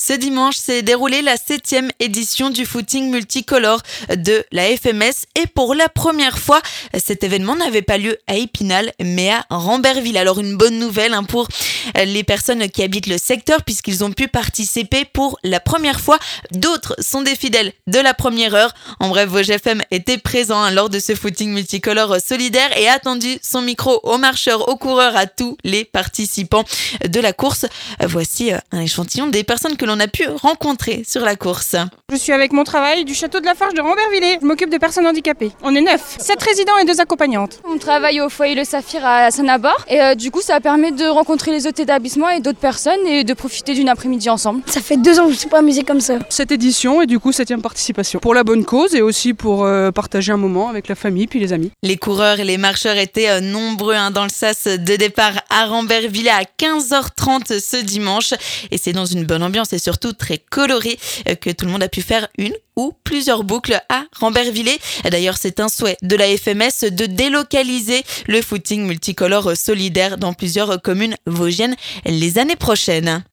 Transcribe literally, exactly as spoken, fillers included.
Ce dimanche s'est déroulée la septième édition du footing multicolore de la F M S et pour la première fois, cet événement n'avait pas lieu à Épinal mais à Rambervillers. Alors une bonne nouvelle hein, pour les personnes qui habitent le secteur puisqu'ils ont pu participer pour la première fois. D'autres sont des fidèles de la première heure. En bref, Vosges F M était présent hein, lors de ce footing multicolore solidaire et a tendu son micro aux marcheurs, aux coureurs, à tous les participants de la course. Voici un échantillon des personnes que l'on a pu rencontrer sur la course. Je suis avec mon travail du château de la Forge de Rambervillers. Je m'occupe des personnes handicapées. On est neuf, sept résidents et deux accompagnantes. On travaille au foyer Le Saphir à Saint-Nabord et euh, du coup ça permet de rencontrer les autres établissements et d'autres personnes et de profiter d'une après-midi ensemble. Ça fait deux ans que je ne suis pas amusée comme ça. Cette édition et du coup septième participation. Pour la bonne cause et aussi pour euh, partager un moment avec la famille puis les amis. Les coureurs et les marcheurs étaient euh, nombreux hein, dans le sas de départ à Rambervillers à quinze heures trente ce dimanche. Et c'est dans une bonne ambiance et surtout très colorée euh, que tout le monde a pu faire une ou plusieurs boucles à Rambervillers. D'ailleurs, c'est un souhait de la F M S de délocaliser le footing multicolore solidaire dans plusieurs communes vosgiennes les années prochaines.